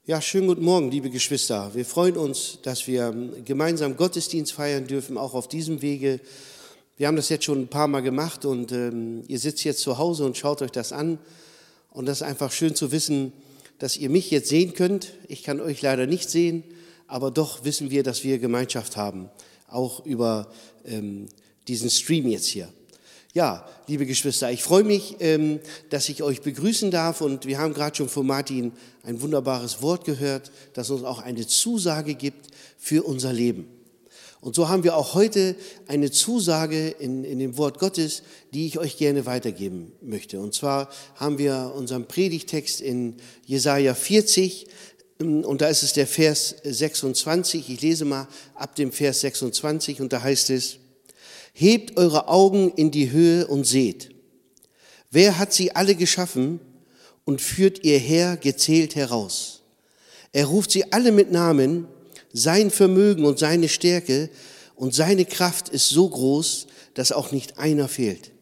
Ja, schönen guten Morgen, liebe Geschwister. Wir freuen uns, dass wir gemeinsam Gottesdienst feiern dürfen, auch auf diesem Wege. Wir haben das jetzt schon ein paar Mal gemacht und ihr sitzt jetzt zu Hause und schaut euch das an. Und das ist einfach schön zu wissen, dass ihr mich jetzt sehen könnt. Ich kann euch leider nicht sehen, aber doch wissen wir, dass wir Gemeinschaft haben, auch über diesen Stream jetzt hier. Ja, liebe Geschwister, ich freue mich, dass ich euch begrüßen darf und wir haben gerade schon von Martin ein wunderbares Wort gehört, das uns auch eine Zusage gibt für unser Leben. Und so haben wir auch heute eine Zusage in dem Wort Gottes, die ich euch gerne weitergeben möchte. Und zwar haben wir unseren Predigtext in Jesaja 40 und da ist es der Vers 26. Ich lese mal ab dem Vers 26 und da heißt es: Hebt eure Augen in die Höhe und seht. Wer hat sie alle geschaffen und führt ihr Heer gezählt heraus? Er ruft sie alle mit Namen, sein Vermögen und seine Stärke und seine Kraft ist so groß, dass auch nicht einer fehlt.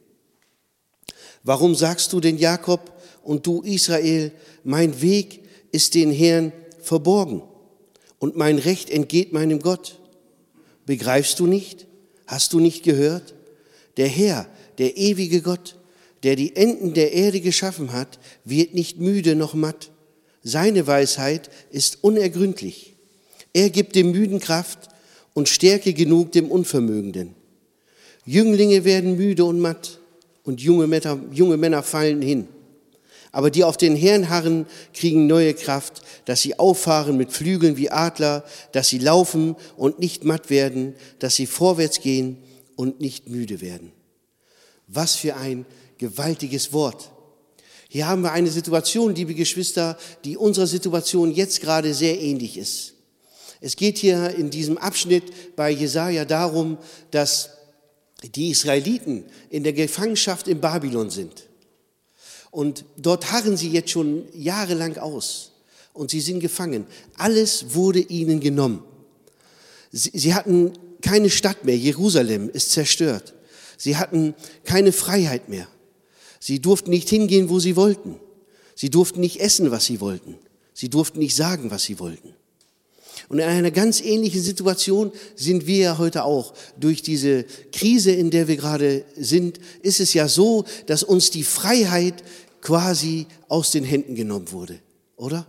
Warum sagst du denn Jakob und du Israel, mein Weg ist den Herrn verborgen und mein Recht entgeht meinem Gott? Begreifst du nicht? Hast du nicht gehört? Der Herr, der ewige Gott, der die Enden der Erde geschaffen hat, wird nicht müde noch matt. Seine Weisheit ist unergründlich. Er gibt dem Müden Kraft und Stärke genug dem Unvermögenden. Jünglinge werden müde und matt und junge Männer fallen hin. Aber die auf den Herrn harren, kriegen neue Kraft, dass sie auffahren mit Flügeln wie Adler, dass sie laufen und nicht matt werden, dass sie vorwärts gehen und nicht müde werden. Was für ein gewaltiges Wort. Hier haben wir eine Situation, liebe Geschwister, die unserer Situation jetzt gerade sehr ähnlich ist. Es geht hier in diesem Abschnitt bei Jesaja darum, dass die Israeliten in der Gefangenschaft in Babylon sind. Und dort harren sie jetzt schon jahrelang aus und sie sind gefangen. Alles wurde ihnen genommen. Sie hatten keine Stadt mehr, Jerusalem ist zerstört. Sie hatten keine Freiheit mehr. Sie durften nicht hingehen, wo sie wollten. Sie durften nicht essen, was sie wollten. Sie durften nicht sagen, was sie wollten. Und in einer ganz ähnlichen Situation sind wir ja heute auch. Durch diese Krise, in der wir gerade sind, ist es ja so, dass uns die Freiheit quasi aus den Händen genommen wurde, oder?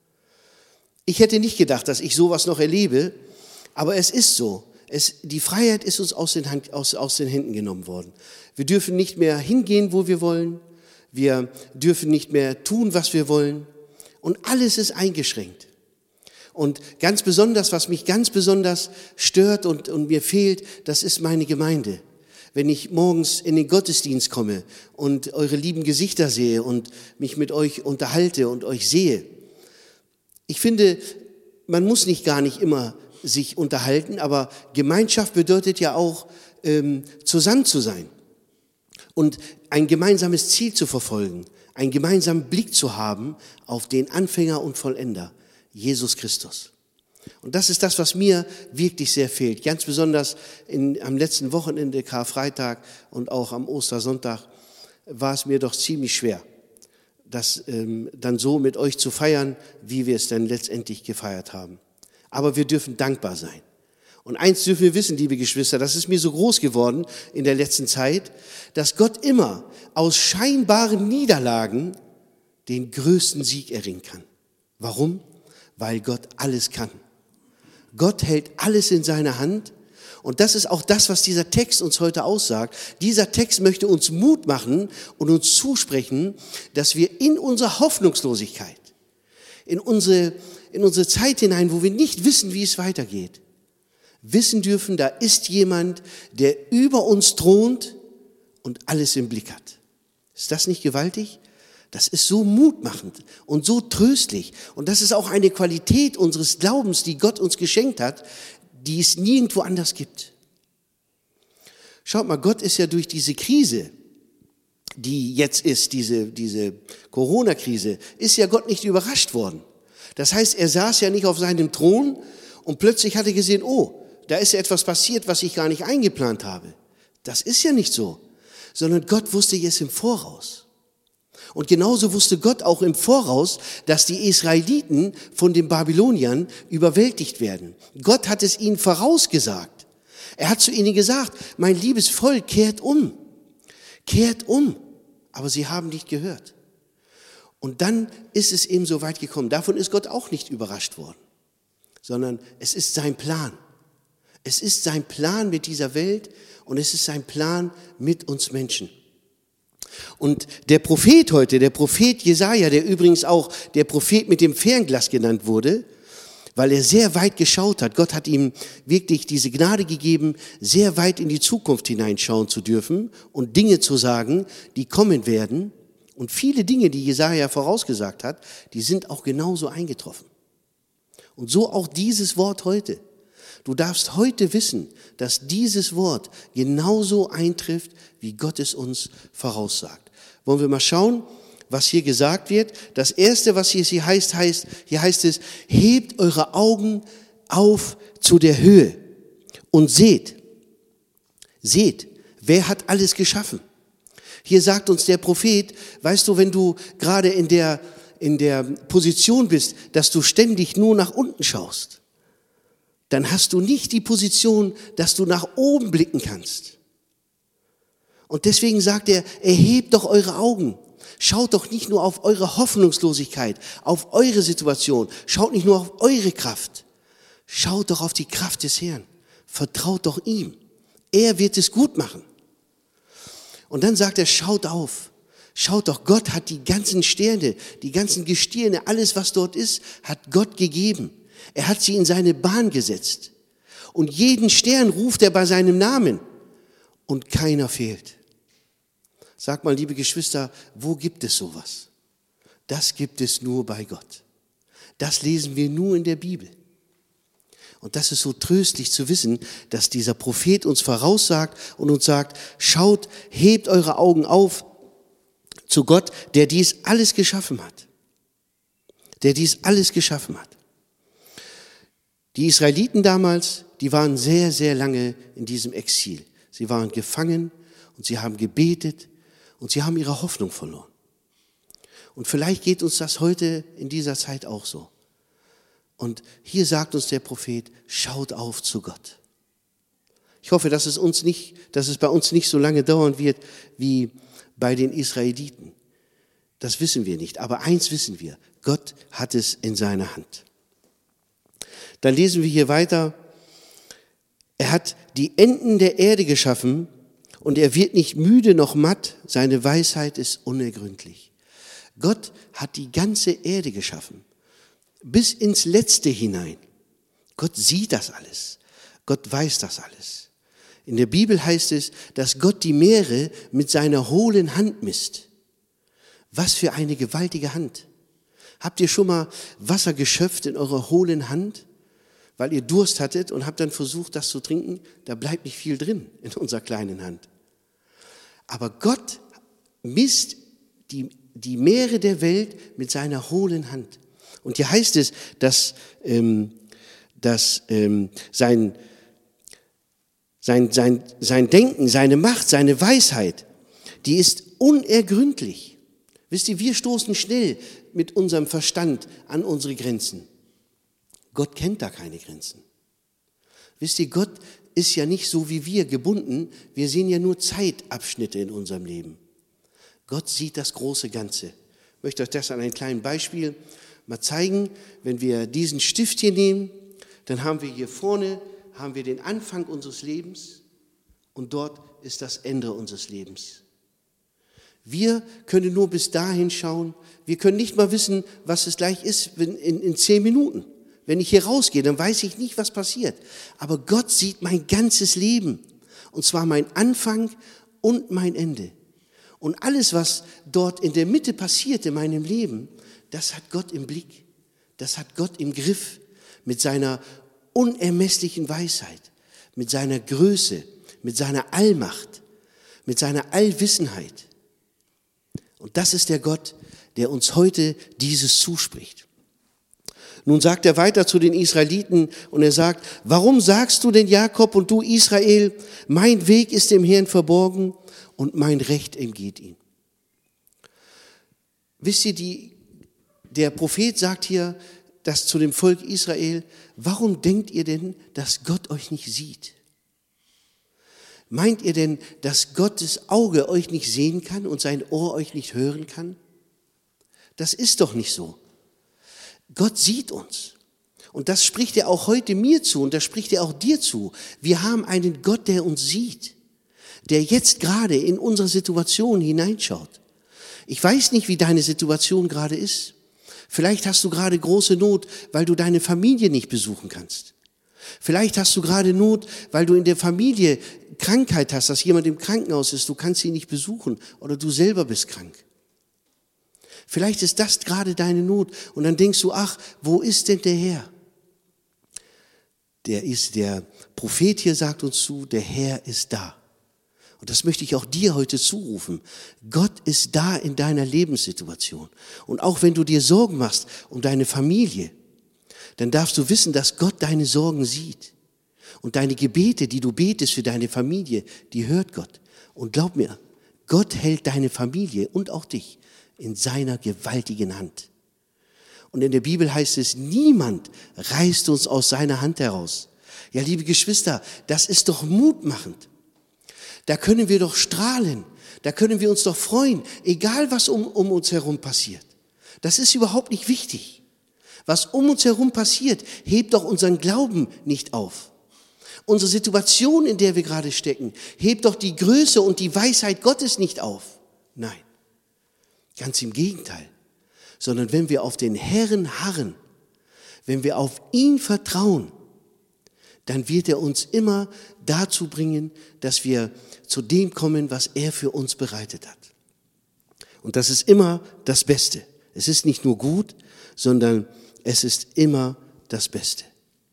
Ich hätte nicht gedacht, dass ich sowas noch erlebe, aber es ist so. Die Freiheit ist uns aus den Händen genommen worden. Wir dürfen nicht mehr hingehen, wo wir wollen. Wir dürfen nicht mehr tun, was wir wollen. Und alles ist eingeschränkt. Und ganz besonders, was mich ganz besonders stört und mir fehlt, das ist meine Gemeinde. Wenn ich morgens in den Gottesdienst komme und eure lieben Gesichter sehe und mich mit euch unterhalte und euch sehe. Ich finde, man muss nicht gar nicht immer sich unterhalten, aber Gemeinschaft bedeutet ja auch, zusammen zu sein und ein gemeinsames Ziel zu verfolgen, einen gemeinsamen Blick zu haben auf den Anfänger und Vollender, Jesus Christus. Und das ist das, was mir wirklich sehr fehlt. Ganz besonders am letzten Wochenende, Karfreitag und auch am Ostersonntag, war es mir doch ziemlich schwer, das dann so mit euch zu feiern, wie wir es dann letztendlich gefeiert haben. Aber wir dürfen dankbar sein. Und eins dürfen wir wissen, liebe Geschwister, das ist mir so groß geworden in der letzten Zeit, dass Gott immer aus scheinbaren Niederlagen den größten Sieg erringen kann. Warum? Weil Gott alles kann. Gott hält alles in seiner Hand und das ist auch das, was dieser Text uns heute aussagt. Dieser Text möchte uns Mut machen und uns zusprechen, dass wir in unserer Hoffnungslosigkeit, in unsere Zeit hinein, wo wir nicht wissen, wie es weitergeht, wissen dürfen, da ist jemand, der über uns thront und alles im Blick hat. Ist das nicht gewaltig? Das ist so mutmachend und so tröstlich. Und das ist auch eine Qualität unseres Glaubens, die Gott uns geschenkt hat, die es nirgendwo anders gibt. Schaut mal, Gott ist ja durch diese Krise, die jetzt ist, diese Corona-Krise, ist ja Gott nicht überrascht worden. Das heißt, er saß ja nicht auf seinem Thron und plötzlich hat er gesehen, oh, da ist ja etwas passiert, was ich gar nicht eingeplant habe. Das ist ja nicht so, sondern Gott wusste es im Voraus. Und genauso wusste Gott auch im Voraus, dass die Israeliten von den Babyloniern überwältigt werden. Gott hat es ihnen vorausgesagt. Er hat zu ihnen gesagt, mein liebes Volk, kehrt um. Kehrt um. Aber sie haben nicht gehört. Und dann ist es eben so weit gekommen. Davon ist Gott auch nicht überrascht worden, sondern es ist sein Plan. Es ist sein Plan mit dieser Welt und es ist sein Plan mit uns Menschen. Und der Prophet heute, der Prophet Jesaja, der übrigens auch der Prophet mit dem Fernglas genannt wurde, weil er sehr weit geschaut hat. Gott hat ihm wirklich diese Gnade gegeben, sehr weit in die Zukunft hineinschauen zu dürfen und Dinge zu sagen, die kommen werden. Und viele Dinge, die Jesaja vorausgesagt hat, die sind auch genauso eingetroffen. Und so auch dieses Wort heute. Du darfst heute wissen, dass dieses Wort genauso eintrifft, wie Gott es uns voraussagt. Wollen wir mal schauen, was hier gesagt wird? Das erste, was hier heißt, hier heißt es, hebt eure Augen auf zu der Höhe und seht, wer hat alles geschaffen? Hier sagt uns der Prophet, weißt du, wenn du gerade in der Position bist, dass du ständig nur nach unten schaust, dann hast du nicht die Position, dass du nach oben blicken kannst. Und deswegen sagt er, erhebt doch eure Augen. Schaut doch nicht nur auf eure Hoffnungslosigkeit, auf eure Situation. Schaut nicht nur auf eure Kraft. Schaut doch auf die Kraft des Herrn. Vertraut doch ihm. Er wird es gut machen. Und dann sagt er, schaut auf. Schaut doch, Gott hat die ganzen Sterne, die ganzen Gestirne, alles was dort ist, hat Gott gegeben. Er hat sie in seine Bahn gesetzt. Und jeden Stern ruft er bei seinem Namen. Und keiner fehlt. Sag mal, liebe Geschwister, wo gibt es sowas? Das gibt es nur bei Gott. Das lesen wir nur in der Bibel. Und das ist so tröstlich zu wissen, dass dieser Prophet uns voraussagt und uns sagt, schaut, hebt eure Augen auf zu Gott, der dies alles geschaffen hat. Der dies alles geschaffen hat. Die Israeliten damals, die waren sehr, sehr lange in diesem Exil. Sie waren gefangen und sie haben gebetet und sie haben ihre Hoffnung verloren. Und vielleicht geht uns das heute in dieser Zeit auch so. Und hier sagt uns der Prophet, schaut auf zu Gott. Ich hoffe, dass es bei uns nicht so lange dauern wird wie bei den Israeliten. Das wissen wir nicht. Aber eins wissen wir, Gott hat es in seiner Hand. Dann lesen wir hier weiter, er hat die Enden der Erde geschaffen und er wird nicht müde noch matt, seine Weisheit ist unergründlich. Gott hat die ganze Erde geschaffen, bis ins Letzte hinein. Gott sieht das alles, Gott weiß das alles. In der Bibel heißt es, dass Gott die Meere mit seiner hohlen Hand misst. Was für eine gewaltige Hand. Habt ihr schon mal Wasser geschöpft in eurer hohlen Hand? Weil ihr Durst hattet und habt dann versucht, das zu trinken, da bleibt nicht viel drin in unserer kleinen Hand. Aber Gott misst die Meere der Welt mit seiner hohlen Hand. Und hier heißt es, dass sein Denken, seine Macht, seine Weisheit, die ist unergründlich. Wisst ihr, wir stoßen schnell mit unserem Verstand an unsere Grenzen. Gott kennt da keine Grenzen. Wisst ihr, Gott ist ja nicht so wie wir gebunden. Wir sehen ja nur Zeitabschnitte in unserem Leben. Gott sieht das große Ganze. Ich möchte euch das an einem kleinen Beispiel mal zeigen. Wenn wir diesen Stift hier nehmen, dann haben wir hier vorne den Anfang unseres Lebens und dort ist das Ende unseres Lebens. Wir können nur bis dahin schauen. Wir können nicht mal wissen, was es gleich ist in 10 Minuten. Wenn ich hier rausgehe, dann weiß ich nicht, was passiert. Aber Gott sieht mein ganzes Leben. Und zwar mein Anfang und mein Ende. Und alles, was dort in der Mitte passiert in meinem Leben, das hat Gott im Blick. Das hat Gott im Griff. Mit seiner unermesslichen Weisheit, mit seiner Größe, mit seiner Allmacht, mit seiner Allwissenheit. Und das ist der Gott, der uns heute dieses zuspricht. Nun sagt er weiter zu den Israeliten und er sagt, warum sagst du denn Jakob und du Israel, mein Weg ist dem Herrn verborgen und mein Recht entgeht ihm. Wisst ihr, der Prophet sagt hier, das zu dem Volk Israel, warum denkt ihr denn, dass Gott euch nicht sieht? Meint ihr denn, dass Gottes Auge euch nicht sehen kann und sein Ohr euch nicht hören kann? Das ist doch nicht so. Gott sieht uns. Und das spricht er auch heute mir zu und das spricht er auch dir zu. Wir haben einen Gott, der uns sieht, der jetzt gerade in unsere Situation hineinschaut. Ich weiß nicht, wie deine Situation gerade ist. Vielleicht hast du gerade große Not, weil du deine Familie nicht besuchen kannst. Vielleicht hast du gerade Not, weil du in der Familie Krankheit hast, dass jemand im Krankenhaus ist, du kannst ihn nicht besuchen oder du selber bist krank. Vielleicht ist das gerade deine Not und dann denkst du, ach, wo ist denn der Herr? Der Prophet hier sagt uns zu, der Herr ist da. Und das möchte ich auch dir heute zurufen. Gott ist da in deiner Lebenssituation. Und auch wenn du dir Sorgen machst um deine Familie, dann darfst du wissen, dass Gott deine Sorgen sieht. Und deine Gebete, die du betest für deine Familie, die hört Gott. Und glaub mir, Gott hält deine Familie und auch dich in seiner gewaltigen Hand. Und in der Bibel heißt es, niemand reißt uns aus seiner Hand heraus. Ja, liebe Geschwister, das ist doch mutmachend. Da können wir doch strahlen, da können wir uns doch freuen, egal was um uns herum passiert. Das ist überhaupt nicht wichtig. Was um uns herum passiert, hebt doch unseren Glauben nicht auf. Unsere Situation, in der wir gerade stecken, hebt doch die Größe und die Weisheit Gottes nicht auf. Nein, ganz im Gegenteil. Sondern wenn wir auf den Herrn harren, wenn wir auf ihn vertrauen, dann wird er uns immer dazu bringen, dass wir zu dem kommen, was er für uns bereitet hat. Und das ist immer das Beste. Es ist nicht nur gut, sondern es ist immer das Beste.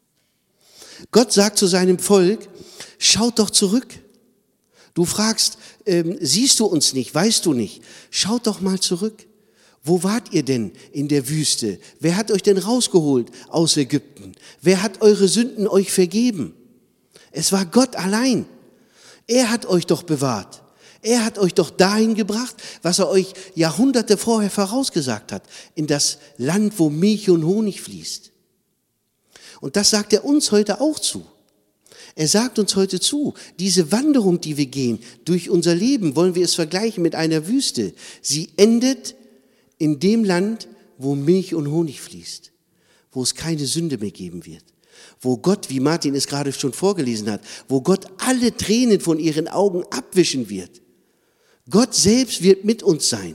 Gott sagt zu seinem Volk, schaut doch zurück. Du fragst, siehst du uns nicht, weißt du nicht? Schaut doch mal zurück. Wo wart ihr denn in der Wüste? Wer hat euch denn rausgeholt aus Ägypten? Wer hat eure Sünden euch vergeben? Es war Gott allein. Er hat euch doch bewahrt. Er hat euch doch dahin gebracht, was er euch Jahrhunderte vorher vorausgesagt hat, in das Land, wo Milch und Honig fließt. Und das sagt er uns heute auch zu. Er sagt uns heute zu, diese Wanderung, die wir gehen, durch unser Leben, wollen wir es vergleichen mit einer Wüste. Sie endet in dem Land, wo Milch und Honig fließt, wo es keine Sünde mehr geben wird, wo Gott, wie Martin es gerade schon vorgelesen hat, wo Gott alle Tränen von ihren Augen abwischen wird. Gott selbst wird mit uns sein.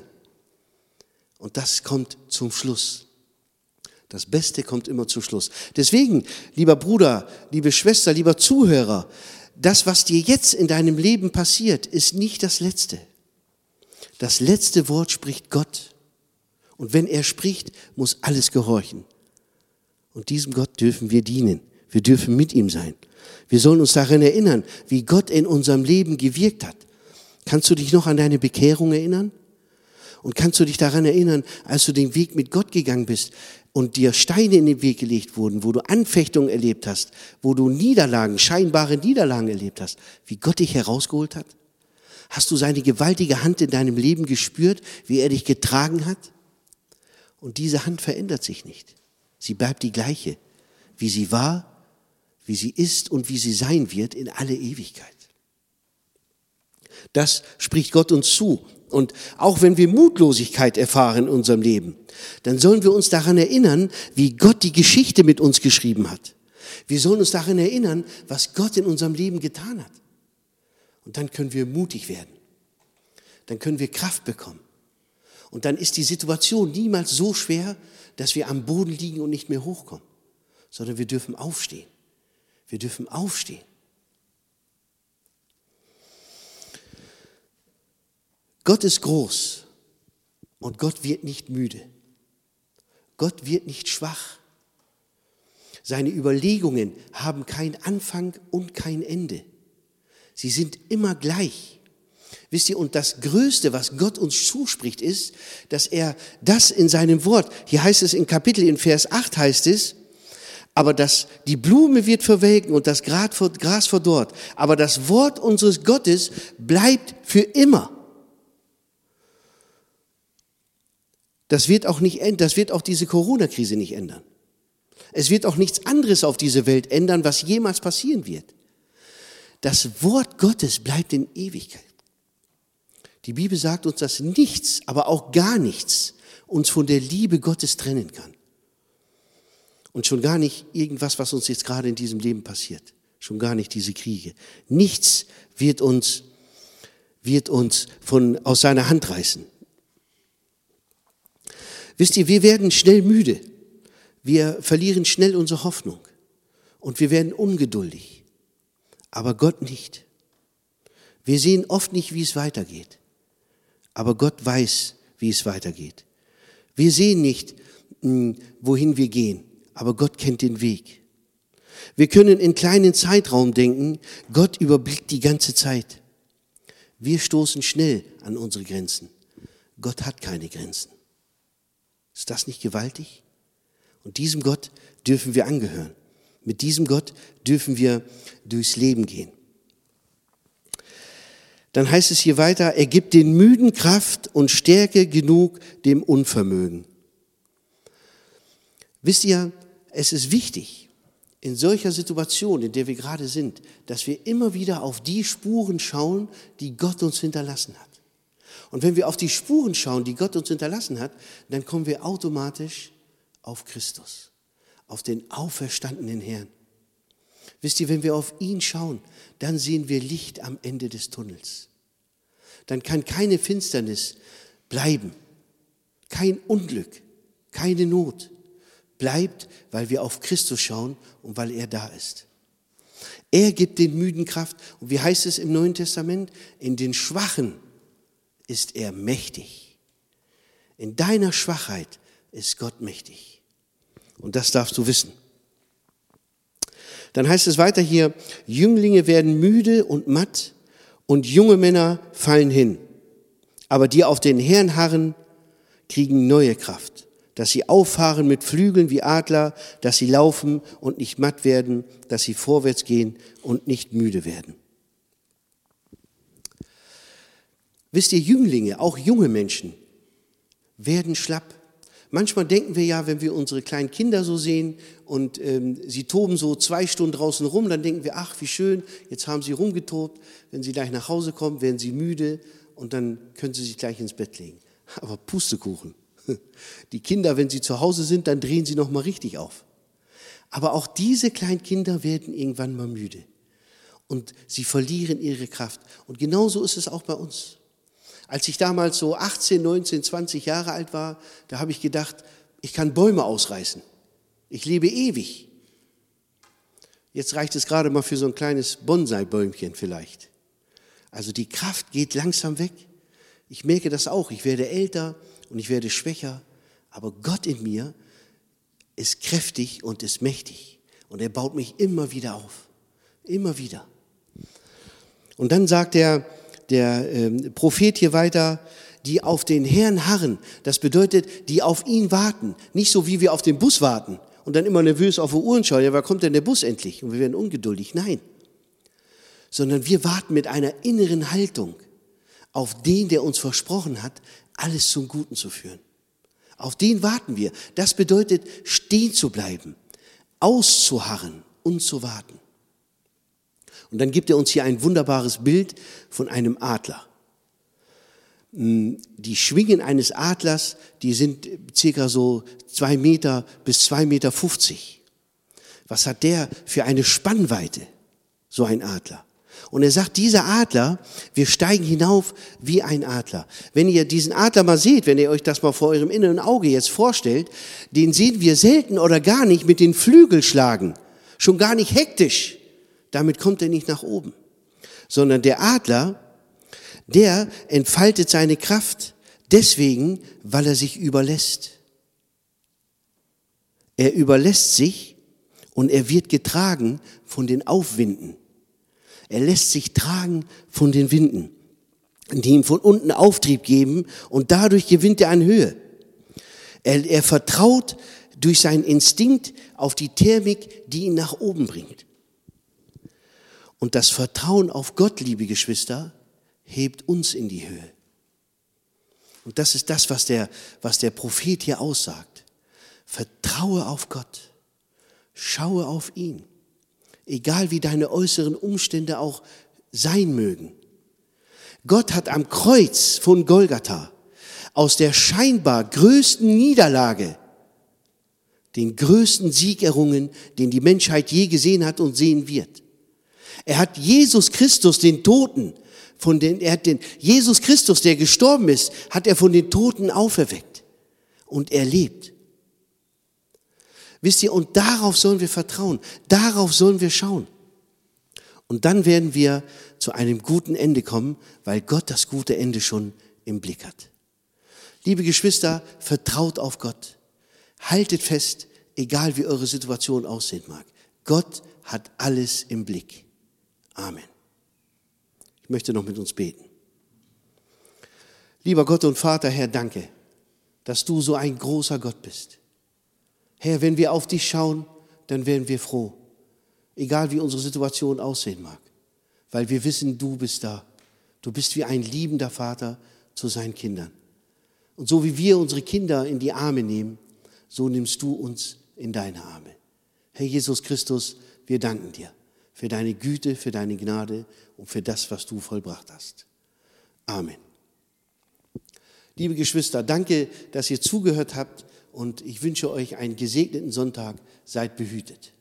Und das kommt zum Schluss. Das Beste kommt immer zum Schluss. Deswegen, lieber Bruder, liebe Schwester, lieber Zuhörer, das, was dir jetzt in deinem Leben passiert, ist nicht das Letzte. Das letzte Wort spricht Gott. Und wenn er spricht, muss alles gehorchen. Und diesem Gott dürfen wir dienen. Wir dürfen mit ihm sein. Wir sollen uns daran erinnern, wie Gott in unserem Leben gewirkt hat. Kannst du dich noch an deine Bekehrung erinnern? Und kannst du dich daran erinnern, als du den Weg mit Gott gegangen bist und dir Steine in den Weg gelegt wurden, wo du Anfechtungen erlebt hast, wo du Niederlagen, scheinbare Niederlagen erlebt hast, wie Gott dich herausgeholt hat? Hast du seine gewaltige Hand in deinem Leben gespürt, wie er dich getragen hat? Und diese Hand verändert sich nicht. Sie bleibt die gleiche, wie sie war, wie sie ist und wie sie sein wird in alle Ewigkeit. Das spricht Gott uns zu. Und auch wenn wir Mutlosigkeit erfahren in unserem Leben, dann sollen wir uns daran erinnern, wie Gott die Geschichte mit uns geschrieben hat. Wir sollen uns daran erinnern, was Gott in unserem Leben getan hat. Und dann können wir mutig werden. Dann können wir Kraft bekommen. Und dann ist die Situation niemals so schwer, dass wir am Boden liegen und nicht mehr hochkommen, sondern wir dürfen aufstehen. Wir dürfen aufstehen. Gott ist groß und Gott wird nicht müde. Gott wird nicht schwach. Seine Überlegungen haben keinen Anfang und kein Ende. Sie sind immer gleich. Wisst ihr, und das Größte, was Gott uns zuspricht, ist, dass er das in seinem Wort, hier heißt es in Kapitel, in Vers 8 heißt es, aber die Blume wird verwelken und das Gras verdorrt, aber das Wort unseres Gottes bleibt für immer. Das wird auch diese Corona-Krise nicht ändern. Es wird auch nichts anderes auf dieser Welt ändern, was jemals passieren wird. Das Wort Gottes bleibt in Ewigkeit. Die Bibel sagt uns, dass nichts, aber auch gar nichts uns von der Liebe Gottes trennen kann. Und schon gar nicht irgendwas, was uns jetzt gerade in diesem Leben passiert. Schon gar nicht diese Kriege. Nichts wird uns aus seiner Hand reißen. Wisst ihr, wir werden schnell müde. Wir verlieren schnell unsere Hoffnung. Und wir werden ungeduldig. Aber Gott nicht. Wir sehen oft nicht, wie es weitergeht. Aber Gott weiß, wie es weitergeht. Wir sehen nicht, wohin wir gehen. Aber Gott kennt den Weg. Wir können in kleinen Zeitraum denken. Gott überblickt die ganze Zeit. Wir stoßen schnell an unsere Grenzen. Gott hat keine Grenzen. Ist das nicht gewaltig? Und diesem Gott dürfen wir angehören. Mit diesem Gott dürfen wir durchs Leben gehen. Dann heißt es hier weiter, er gibt den Müden Kraft und Stärke genug dem Unvermögen. Wisst ihr, es ist wichtig, in solcher Situation, in der wir gerade sind, dass wir immer wieder auf die Spuren schauen, die Gott uns hinterlassen hat. Und wenn wir auf die Spuren schauen, die Gott uns hinterlassen hat, dann kommen wir automatisch auf Christus, auf den auferstandenen Herrn. Wisst ihr, wenn wir auf ihn schauen, dann sehen wir Licht am Ende des Tunnels. Dann kann keine Finsternis bleiben, kein Unglück, keine Not bleibt, weil wir auf Christus schauen und weil er da ist. Er gibt den Müden Kraft. Und wie heißt es im Neuen Testament? In den Schwachen ist er mächtig. In deiner Schwachheit ist Gott mächtig. Und das darfst du wissen. Dann heißt es weiter hier, Jünglinge werden müde und matt und junge Männer fallen hin. Aber die auf den Herrn harren, kriegen neue Kraft, dass sie auffahren mit Flügeln wie Adler, dass sie laufen und nicht matt werden, dass sie vorwärts gehen und nicht müde werden. Wisst ihr, Jünglinge, auch junge Menschen, werden schlapp. Manchmal denken wir ja, wenn wir unsere kleinen Kinder so sehen und sie toben so 2 Stunden draußen rum, dann denken wir, ach, wie schön, jetzt haben sie rumgetobt. Wenn sie gleich nach Hause kommen, werden sie müde und dann können sie sich gleich ins Bett legen. Aber Pustekuchen. Die Kinder, wenn sie zu Hause sind, dann drehen sie nochmal richtig auf. Aber auch diese kleinen Kinder werden irgendwann mal müde und sie verlieren ihre Kraft. Und genauso ist es auch bei uns. Als ich damals so 18, 19, 20 Jahre alt war, da habe ich gedacht, ich kann Bäume ausreißen. Ich lebe ewig. Jetzt reicht es gerade mal für so ein kleines Bonsai-Bäumchen vielleicht. Also die Kraft geht langsam weg. Ich merke das auch. Ich werde älter und ich werde schwächer. Aber Gott in mir ist kräftig und ist mächtig. Und er baut mich immer wieder auf. Immer wieder. Und dann sagt der Prophet hier weiter, die auf den Herrn harren. Das bedeutet, die auf ihn warten. Nicht so, wie wir auf den Bus warten und dann immer nervös auf die Uhren schauen. Ja, wann kommt denn der Bus endlich? Und wir werden ungeduldig. Nein. Sondern wir warten mit einer inneren Haltung auf den, der uns versprochen hat, alles zum Guten zu führen. Auf den warten wir. Das bedeutet, stehen zu bleiben, auszuharren und zu warten. Und dann gibt er uns hier ein wunderbares Bild von einem Adler. Die Schwingen eines Adlers, die sind circa so 2 Meter bis 2,50 Meter. Was hat der für eine Spannweite, so ein Adler? Und er sagt, dieser Adler, wir steigen hinauf wie ein Adler. Wenn ihr diesen Adler mal seht, wenn ihr euch das mal vor eurem inneren Auge jetzt vorstellt, den sehen wir selten oder gar nicht mit den Flügeln schlagen, schon gar nicht hektisch. Damit kommt er nicht nach oben, sondern der Adler, der entfaltet seine Kraft deswegen, weil er sich überlässt. Er überlässt sich und er wird getragen von den Aufwinden. Er lässt sich tragen von den Winden, die ihm von unten Auftrieb geben und dadurch gewinnt er an Höhe. Er vertraut durch seinen Instinkt auf die Thermik, die ihn nach oben bringt. Und das Vertrauen auf Gott, liebe Geschwister, hebt uns in die Höhe. Und das ist das, was der Prophet hier aussagt. Vertraue auf Gott. Schaue auf ihn. Egal wie deine äußeren Umstände auch sein mögen. Gott hat am Kreuz von Golgatha aus der scheinbar größten Niederlage den größten Sieg errungen, den die Menschheit je gesehen hat und sehen wird. Er hat Jesus Christus, den Toten, Jesus Christus, der gestorben ist, hat er von den Toten auferweckt. Und er lebt. Wisst ihr, und darauf sollen wir vertrauen, darauf sollen wir schauen. Und dann werden wir zu einem guten Ende kommen, weil Gott das gute Ende schon im Blick hat. Liebe Geschwister, vertraut auf Gott. Haltet fest, egal wie eure Situation aussehen mag. Gott hat alles im Blick. Amen. Ich möchte noch mit uns beten. Lieber Gott und Vater, Herr, danke, dass du so ein großer Gott bist. Herr, wenn wir auf dich schauen, dann werden wir froh. Egal wie unsere Situation aussehen mag. Weil wir wissen, du bist da. Du bist wie ein liebender Vater zu seinen Kindern. Und so wie wir unsere Kinder in die Arme nehmen, so nimmst du uns in deine Arme. Herr Jesus Christus, wir danken dir für deine Güte, für deine Gnade und für das, was du vollbracht hast. Amen. Liebe Geschwister, danke, dass ihr zugehört habt und ich wünsche euch einen gesegneten Sonntag. Seid behütet.